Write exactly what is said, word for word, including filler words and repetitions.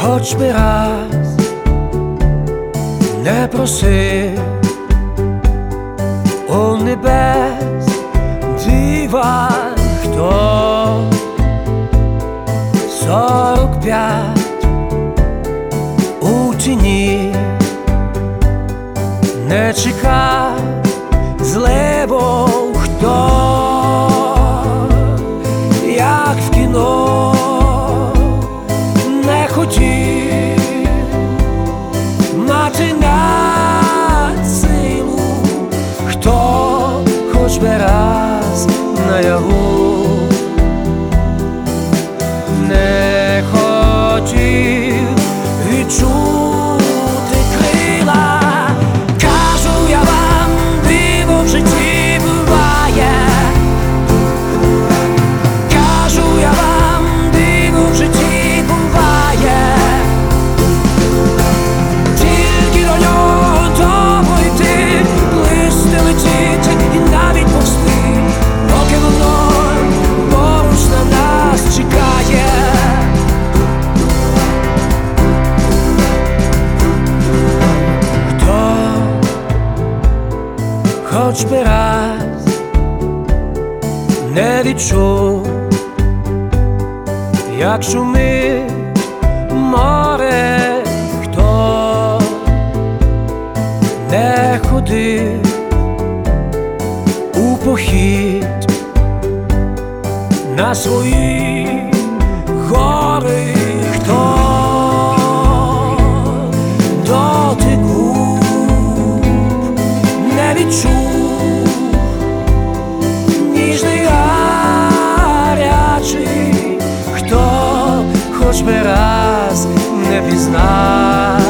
хоч би раз не просив у небес дива, хто сорок п'ять у тіні не чекав зливу, хто як в кіно не хотів мати надсилу, хто хоч би раз наяву не хотів відчути крила. Кажу я вам, диво в житті буває. Кажу я вам, диво в житті буває. Тільки до нього довго йти, плисти, летіти і навіть повсти, поки воно поруч на нас чекає. Хто хоч би раз не відчув, як шумить море, хто не ходив у похід на свої гори, хто дотику не відчув, ніжний гарячий, хто хоч би раз не пізнав